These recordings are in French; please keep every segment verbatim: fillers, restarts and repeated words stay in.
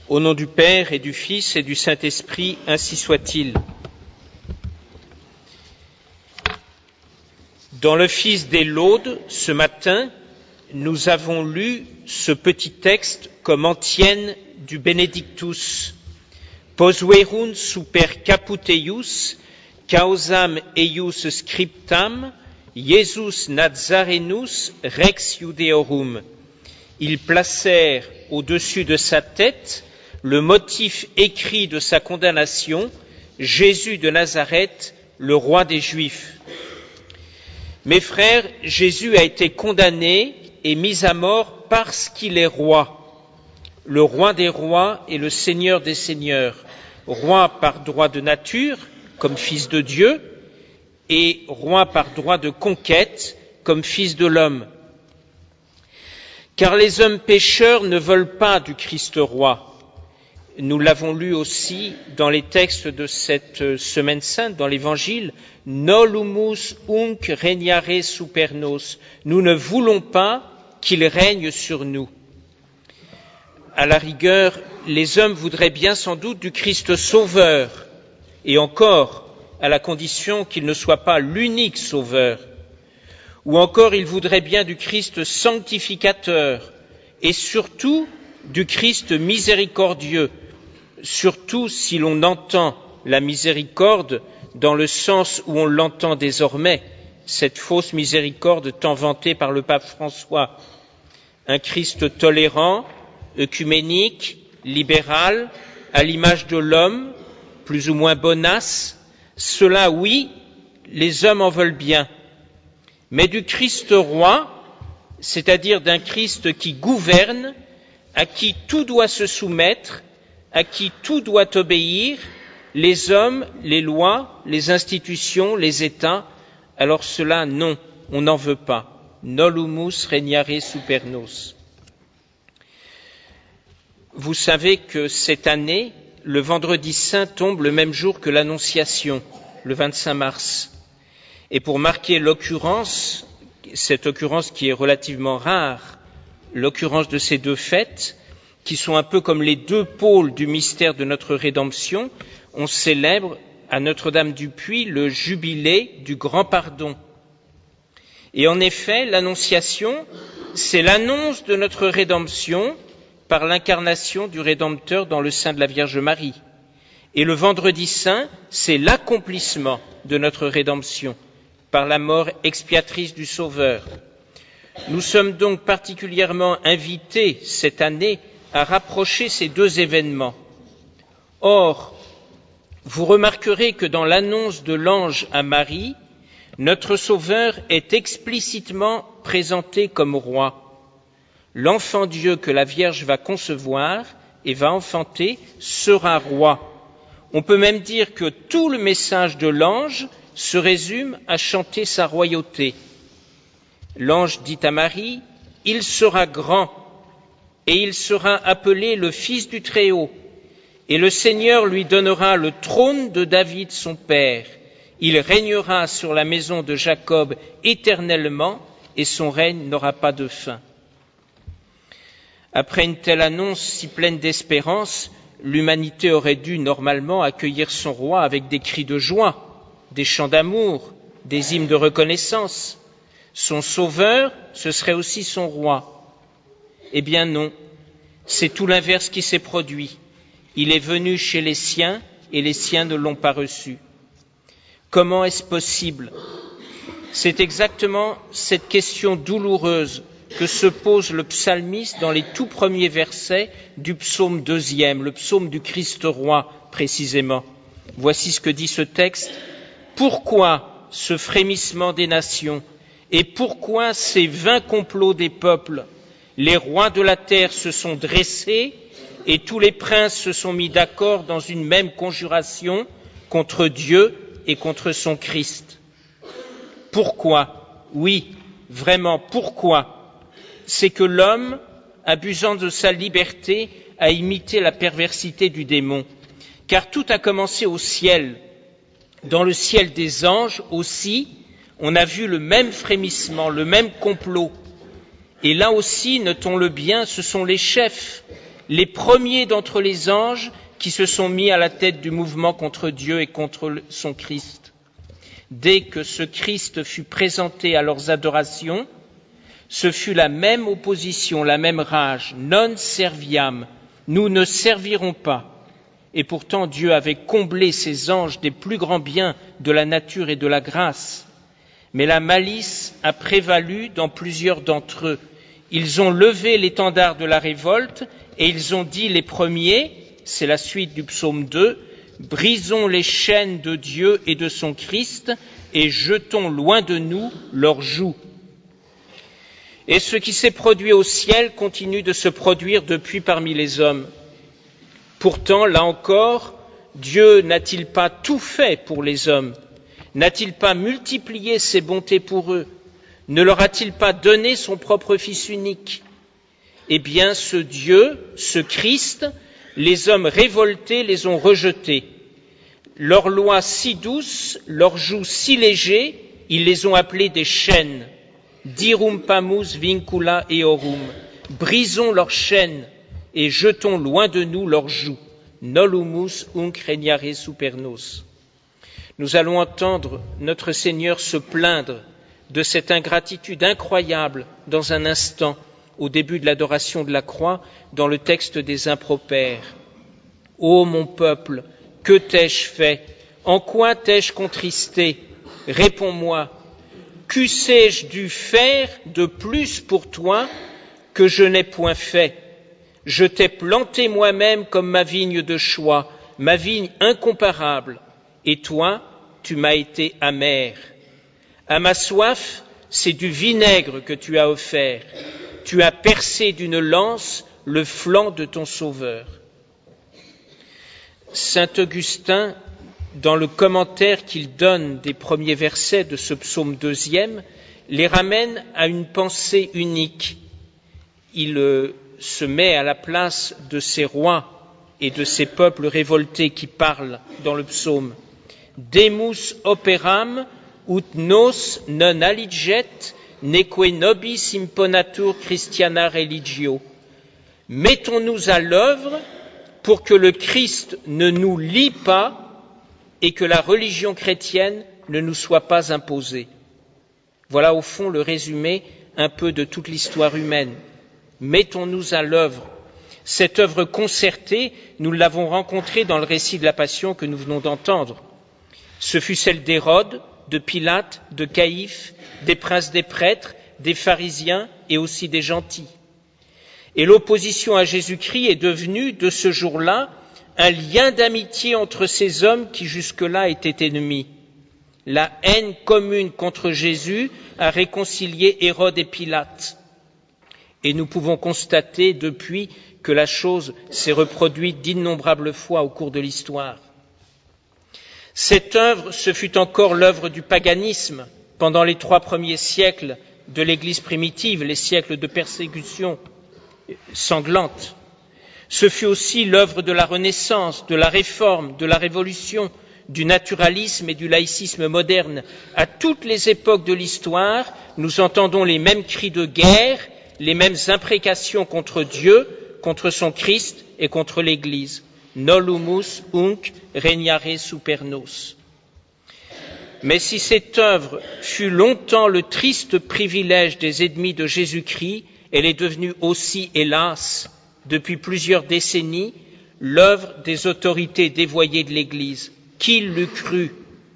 Au nom du Père et du Fils et du Saint-Esprit, ainsi soit-il. Dans l'office des laudes, ce matin, nous avons lu ce petit texte comme antienne du Benedictus. Posuerunt super caput eius, causam eius scriptam, Jesus Nazarenus rex Iudeorum. Ils placèrent au-dessus de sa tête le motif écrit de sa condamnation, Jésus de Nazareth, le roi des Juifs. Mes frères, Jésus a été condamné et mis à mort parce qu'il est roi, le roi des rois et le seigneur des seigneurs, roi par droit de nature, comme fils de Dieu, et roi par droit de conquête, comme fils de l'homme. Car les hommes pécheurs ne veulent pas du Christ roi. Nous l'avons lu aussi dans les textes de cette semaine sainte, dans l'Évangile, « Nolumus unc regnare super nos » Nous ne voulons pas qu'il règne sur nous. À la rigueur, les hommes voudraient bien sans doute du Christ sauveur, et encore, à la condition qu'il ne soit pas l'unique sauveur. Ou encore, ils voudraient bien du Christ sanctificateur, et surtout du Christ miséricordieux, surtout si l'on entend la miséricorde dans le sens où on l'entend désormais, cette fausse miséricorde tant vantée par le pape François. Un Christ tolérant, œcuménique, libéral, à l'image de l'homme, plus ou moins bonasse, cela, oui, les hommes en veulent bien. Mais du Christ roi, c'est-à-dire d'un Christ qui gouverne, à qui tout doit se soumettre, à qui tout doit obéir, les hommes, les lois, les institutions, les États, alors cela, non, on n'en veut pas. Nolumus regnare super nos. Vous savez que cette année, le vendredi saint tombe le même jour que l'Annonciation, le vingt-cinq mars. Et pour marquer l'occurrence, cette occurrence qui est relativement rare, l'occurrence de ces deux fêtes, qui sont un peu comme les deux pôles du mystère de notre rédemption, on célèbre à Notre-Dame-du-Puy le jubilé du grand pardon. Et en effet, l'Annonciation, c'est l'annonce de notre rédemption par l'incarnation du Rédempteur dans le sein de la Vierge Marie. Et le vendredi saint, c'est l'accomplissement de notre rédemption par la mort expiatrice du Sauveur. Nous sommes donc particulièrement invités cette année à rapprocher ces deux événements. Or, vous remarquerez que dans l'annonce de l'ange à Marie, notre Sauveur est explicitement présenté comme roi. L'enfant Dieu que la Vierge va concevoir et va enfanter sera roi. On peut même dire que tout le message de l'ange se résume à chanter sa royauté. L'ange dit à Marie, « Il sera grand, et il sera appelé le Fils du Très-Haut, et le Seigneur lui donnera le trône de David son père. Il régnera sur la maison de Jacob éternellement, et son règne n'aura pas de fin. » Après une telle annonce si pleine d'espérance, l'humanité aurait dû normalement accueillir son roi avec des cris de joie, des chants d'amour, des hymnes de reconnaissance. Son sauveur, ce serait aussi son roi. Eh bien non, c'est tout l'inverse qui s'est produit. Il est venu chez les siens et les siens ne l'ont pas reçu. Comment est-ce possible? C'est exactement cette question douloureuse que se pose le psalmiste dans les tout premiers versets du psaume deuxième, le psaume du Christ roi précisément. Voici ce que dit ce texte. Pourquoi ce frémissement des nations et pourquoi ces vains complots des peuples? Les rois de la terre se sont dressés et tous les princes se sont mis d'accord dans une même conjuration contre Dieu et contre son Christ. Pourquoi? Oui, vraiment, pourquoi? C'est que l'homme, abusant de sa liberté, a imité la perversité du démon. Car tout a commencé au ciel. Dans le ciel des anges aussi, on a vu le même frémissement, le même complot. Et là aussi, notons-le bien, ce sont les chefs les premiers d'entre les anges qui se sont mis à la tête du mouvement contre Dieu et contre son Christ. Dès que ce Christ fut présenté à leurs adorations, ce fut la même opposition, la même rage. Non serviam, nous ne servirons pas. Et pourtant Dieu avait comblé ses anges des plus grands biens de la nature et de la grâce. Mais la malice a prévalu dans plusieurs d'entre eux. Ils ont levé l'étendard de la révolte et ils ont dit les premiers, c'est la suite du psaume deux, brisons les chaînes de Dieu et de son Christ et jetons loin de nous leur joug. Et ce qui s'est produit au ciel continue de se produire depuis parmi les hommes. Pourtant, là encore, Dieu n'a-t-il pas tout fait pour les hommes? N'a-t-il pas multiplié ses bontés pour eux? Ne leur a-t-il pas donné son propre Fils unique? Eh bien, ce Dieu, ce Christ, les hommes révoltés les ont rejetés. Leurs lois si douces, leurs jougs si légers, ils les ont appelés des chaînes. Dirumpamus vincula eorum. Brisons leurs chaînes et jetons loin de nous leurs jougs. Nolumus unc regnare supernos. Nous allons entendre notre Seigneur se plaindre de cette ingratitude incroyable dans un instant, au début de l'adoration de la croix, dans le texte des impropères. Ô mon peuple, que t'ai-je fait? En quoi t'ai-je contristé? Réponds-moi. Qu'eussé-je dû faire de plus pour toi que je n'ai point fait? Je t'ai planté moi-même comme ma vigne de choix, ma vigne incomparable, et toi, tu m'as été amer. À ma soif, c'est du vinaigre que tu as offert. Tu as percé d'une lance le flanc de ton Sauveur. Saint Augustin, dans le commentaire qu'il donne des premiers versets de ce psaume deuxième, les ramène à une pensée unique. Il euh, se met à la place de ces rois et de ces peuples révoltés qui parlent dans le psaume. Demus operam ut nos non aliget neque nobis imponatur Christiana religio. Mettons-nous à l'œuvre pour que le Christ ne nous lie pas et que la religion chrétienne ne nous soit pas imposée. Voilà au fond le résumé un peu de toute l'histoire humaine. Mettons-nous à l'œuvre. Cette œuvre concertée, nous l'avons rencontrée dans le récit de la Passion que nous venons d'entendre. Ce fut celle d'Hérode, de Pilate, de Caïphe, des princes des prêtres, des pharisiens et aussi des gentils. Et l'opposition à Jésus-Christ est devenue, de ce jour-là, un lien d'amitié entre ces hommes qui jusque-là étaient ennemis. La haine commune contre Jésus a réconcilié Hérode et Pilate. Et nous pouvons constater depuis que la chose s'est reproduite d'innombrables fois au cours de l'histoire. Cette œuvre, ce fut encore l'œuvre du paganisme pendant les trois premiers siècles de l'Église primitive, les siècles de persécution sanglante. Ce fut aussi l'œuvre de la Renaissance, de la Réforme, de la Révolution, du naturalisme et du laïcisme moderne. À toutes les époques de l'histoire, nous entendons les mêmes cris de guerre, les mêmes imprécations contre Dieu, contre son Christ et contre l'Église. Nolumus unc regnare supernos. Mais si cette œuvre fut longtemps le triste privilège des ennemis de Jésus-Christ, elle est devenue aussi, hélas, depuis plusieurs décennies, l'œuvre des autorités dévoyées de l'Église. Qui l'eût cru?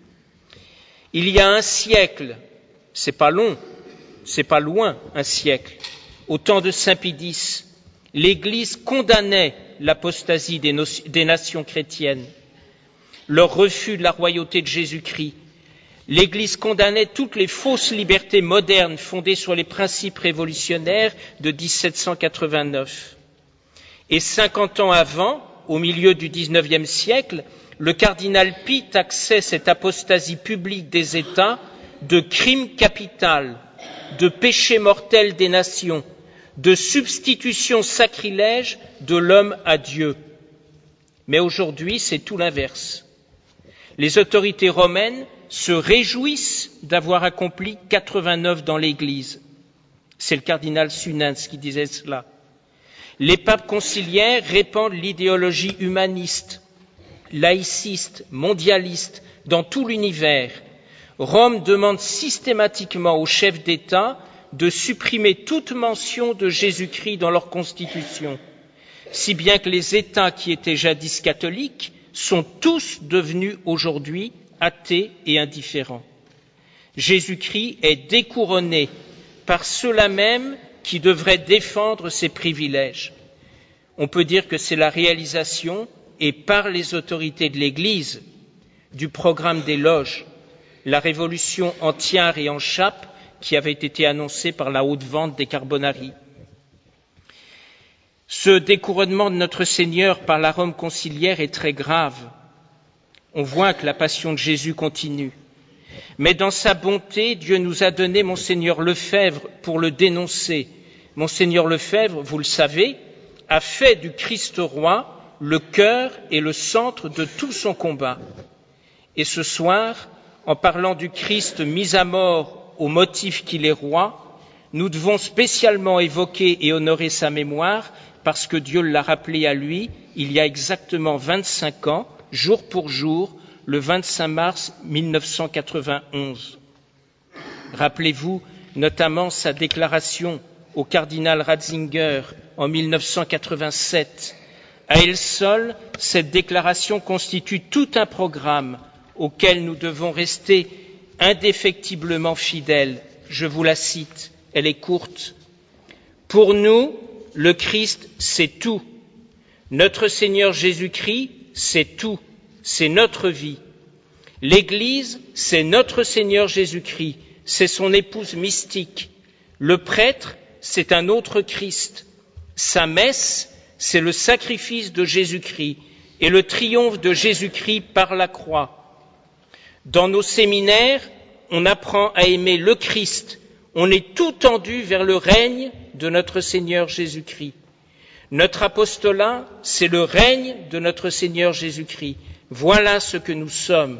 Il y a un siècle, c'est pas long, c'est pas loin, un siècle, au temps de Saint Pie X, l'Église condamnait l'apostasie des, no- des nations chrétiennes, leur refus de la royauté de Jésus-Christ. L'Église condamnait toutes les fausses libertés modernes fondées sur les principes révolutionnaires de dix-sept cent quatre-vingt-neuf. Et cinquante ans avant, au milieu du dix-neuvième siècle, le cardinal Pie taxait cette apostasie publique des États de crime capital, de péché mortel des nations, de substitution sacrilège de l'homme à Dieu. Mais aujourd'hui, c'est tout l'inverse. Les autorités romaines se réjouissent d'avoir accompli quatre-vingt-neuf dans l'Église. C'est le cardinal Sunens qui disait cela. Les papes conciliaires répandent l'idéologie humaniste, laïciste, mondialiste dans tout l'univers. Rome demande systématiquement aux chefs d'État de supprimer toute mention de Jésus-Christ dans leur constitution, si bien que les États qui étaient jadis catholiques sont tous devenus aujourd'hui athées et indifférents. Jésus-Christ est découronné par ceux-là même qui devraient défendre ses privilèges. On peut dire que c'est la réalisation, et par les autorités de l'Église, du programme des loges, la révolution en tiare et en chape qui avait été annoncée par la haute vente des Carbonari. Ce découronnement de notre Seigneur par la Rome conciliaire est très grave. On voit que la passion de Jésus continue. Mais dans sa bonté, Dieu nous a donné Monseigneur Lefebvre pour le dénoncer. Monseigneur Lefebvre, vous le savez, a fait du Christ roi le cœur et le centre de tout son combat. Et ce soir, en parlant du Christ mis à mort au motif qu'il est roi, nous devons spécialement évoquer et honorer sa mémoire parce que Dieu l'a rappelé à lui il y a exactement vingt-cinq ans, jour pour jour, le vingt-cinq mars mille neuf cent quatre-vingt-onze. Rappelez-vous notamment sa déclaration au cardinal Ratzinger en mille neuf cent quatre-vingt-sept. À elle seule, cette déclaration constitue tout un programme auquel nous devons rester indéfectiblement fidèles. Je vous la cite, elle est courte. Pour nous, le Christ, c'est tout. Notre Seigneur Jésus-Christ, c'est tout. C'est notre vie. L'Église, c'est notre Seigneur Jésus-Christ. C'est son épouse mystique. Le prêtre, c'est un autre Christ. Sa messe, c'est le sacrifice de Jésus-Christ et le triomphe de Jésus-Christ par la croix. Dans nos séminaires, on apprend à aimer le Christ. On est tout tendu vers le règne de notre Seigneur Jésus-Christ. Notre apostolat, c'est le règne de notre Seigneur Jésus-Christ. Voilà ce que nous sommes.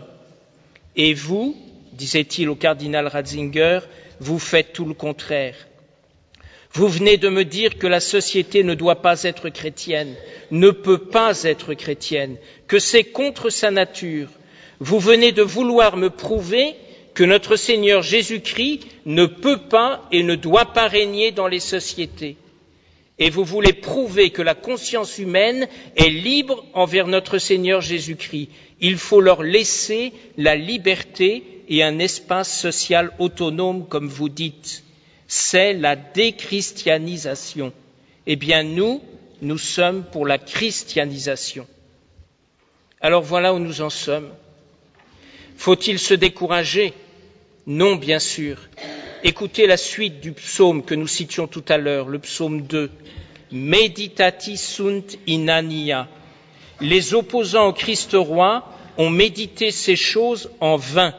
Et vous, disait-il au cardinal Ratzinger, vous faites tout le contraire. Vous venez de me dire que la société ne doit pas être chrétienne, ne peut pas être chrétienne, que c'est contre sa nature. Vous venez de vouloir me prouver que notre Seigneur Jésus-Christ ne peut pas et ne doit pas régner dans les sociétés. Et vous voulez prouver que la conscience humaine est libre envers notre Seigneur Jésus-Christ. Il faut leur laisser la liberté et un espace social autonome, comme vous dites. C'est la déchristianisation. Eh bien, nous, nous sommes pour la christianisation. Alors voilà où nous en sommes. Faut-il se décourager? Non, bien sûr. Écoutez la suite du psaume que nous citions tout à l'heure, le psaume deux. Meditati sunt inania. Les opposants au Christ roi ont médité ces choses en vain.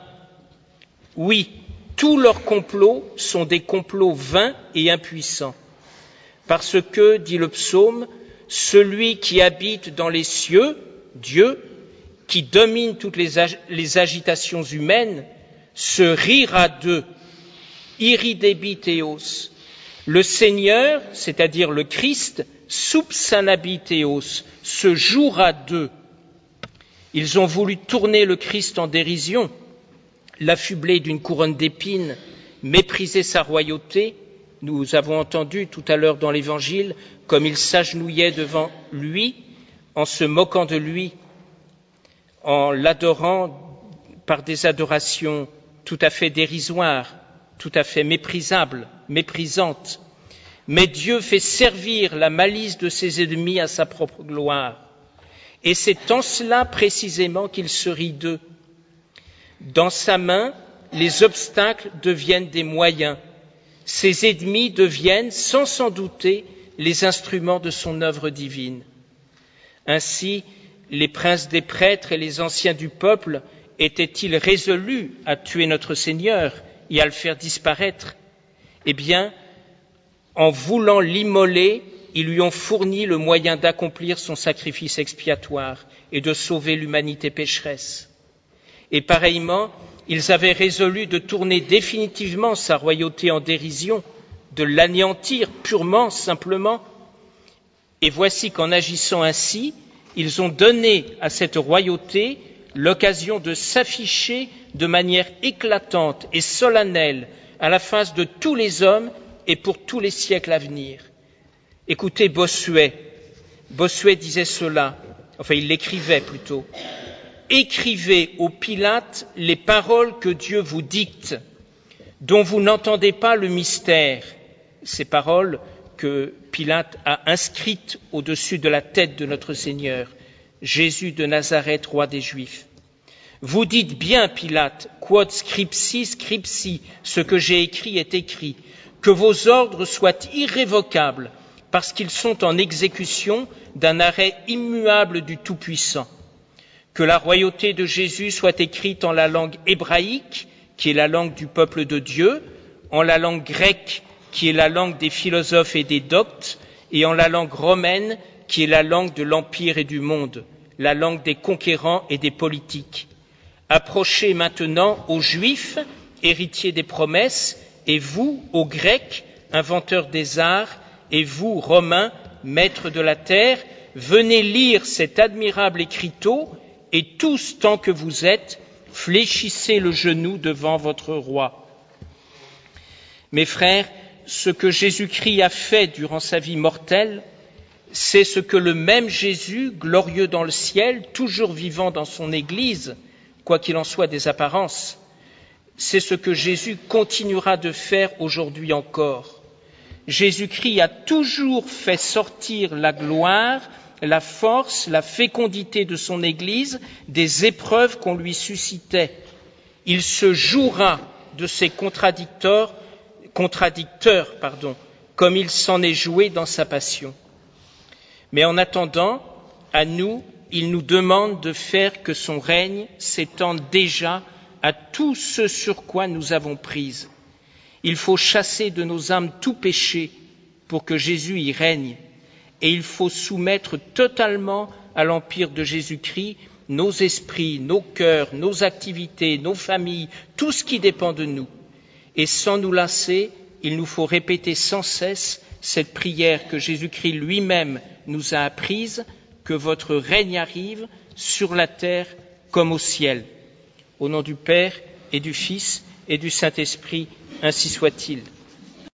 Oui, tous leurs complots sont des complots vains et impuissants. Parce que, dit le psaume, celui qui habite dans les cieux, Dieu, qui domine toutes les, ag- les agitations humaines, se rira d'eux. Iridebiteos. Le Seigneur, c'est-à-dire le Christ, subsanabiteos, se jouera d'eux. Ils ont voulu tourner le Christ en dérision, l'affubler d'une couronne d'épines, mépriser sa royauté. Nous avons entendu tout à l'heure dans l'Évangile comme ils s'agenouillaient devant lui, en se moquant de lui, en l'adorant par des adorations tout à fait dérisoires, tout à fait méprisables, méprisantes. Mais Dieu fait servir la malice de ses ennemis à sa propre gloire. Et c'est en cela précisément qu'il se rit d'eux. Dans sa main, les obstacles deviennent des moyens. Ses ennemis deviennent, sans s'en douter, les instruments de son œuvre divine. Ainsi, les princes des prêtres et les anciens du peuple étaient-ils résolus à tuer notre Seigneur et à le faire disparaître? Eh bien, en voulant l'immoler, ils lui ont fourni le moyen d'accomplir son sacrifice expiatoire et de sauver l'humanité pécheresse. Et pareillement, ils avaient résolu de tourner définitivement sa royauté en dérision, de l'anéantir purement, simplement, Et voici qu'en agissant ainsi, ils ont donné à cette royauté l'occasion de s'afficher de manière éclatante et solennelle à la face de tous les hommes et pour tous les siècles à venir. Écoutez Bossuet. Bossuet disait cela, enfin il l'écrivait plutôt. Écrivez au Pilate les paroles que Dieu vous dicte, dont vous n'entendez pas le mystère. Ces paroles que Pilate a inscrites au-dessus de la tête de notre Seigneur, Jésus de Nazareth, roi des Juifs. Vous dites bien, Pilate, quod scripsi scripsi, ce que j'ai écrit est écrit, que vos ordres soient irrévocables, parce qu'ils sont en exécution d'un arrêt immuable du Tout-Puissant. Que la royauté de Jésus soit écrite en la langue hébraïque, qui est la langue du peuple de Dieu, en la langue grecque, qui est la langue des philosophes et des doctes, et en la langue romaine, qui est la langue de l'empire et du monde, la langue des conquérants et des politiques. Approchez maintenant aux Juifs, héritiers des promesses, et vous, aux Grecs, inventeurs des arts, et vous, Romains, maîtres de la terre, venez lire cet admirable écriteau, et tous, tant que vous êtes, fléchissez le genou devant votre roi. Mes frères, ce que Jésus-Christ a fait durant sa vie mortelle, c'est ce que le même Jésus, glorieux dans le ciel, toujours vivant dans son Église, quoi qu'il en soit des apparences, c'est ce que Jésus continuera de faire aujourd'hui encore. Jésus-Christ a toujours fait sortir la gloire, la force, la fécondité de son Église des épreuves qu'on lui suscitait. Il se jouera de ses contradicteurs, contradicteurs, pardon, comme il s'en est joué dans sa passion. Mais en attendant, à nous, il nous demande de faire que son règne s'étende déjà à tout ce sur quoi nous avons prise. Il faut chasser de nos âmes tout péché pour que Jésus y règne, et il faut soumettre totalement à l'empire de Jésus-Christ nos esprits, nos cœurs, nos activités, nos familles, tout ce qui dépend de nous. Et sans nous lasser, il nous faut répéter sans cesse cette prière que Jésus-Christ lui-même nous a apprise, que votre règne arrive sur la terre comme au ciel. Au nom du Père et du Fils et du Saint-Esprit, ainsi soit-il.